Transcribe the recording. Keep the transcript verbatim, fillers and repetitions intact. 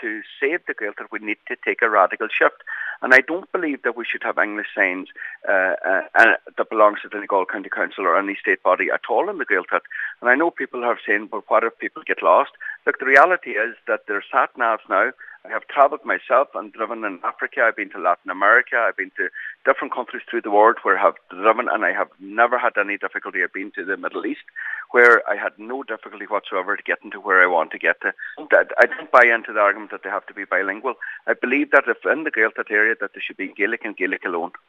to save the Gaeltacht, we need to take a radical shift. And I don't believe that we should have English signs uh, uh, uh, that belongs to the Donegal County Council or any state body at all in the Gaeltacht. And I know people have saying, but what if people get lost? Look, the reality is that there's sat-navs now. I have travelled myself and driven in Africa. I've been to Latin America. I've been to different countries through the world where I have driven, and I have never had any difficulty. I've been to the Middle East, where I had no difficulty whatsoever to get into where I want to get to. I don't buy into the argument that they have to be bilingual. I believe that if in the Gaeltacht area that there should be Gaelic and Gaelic alone.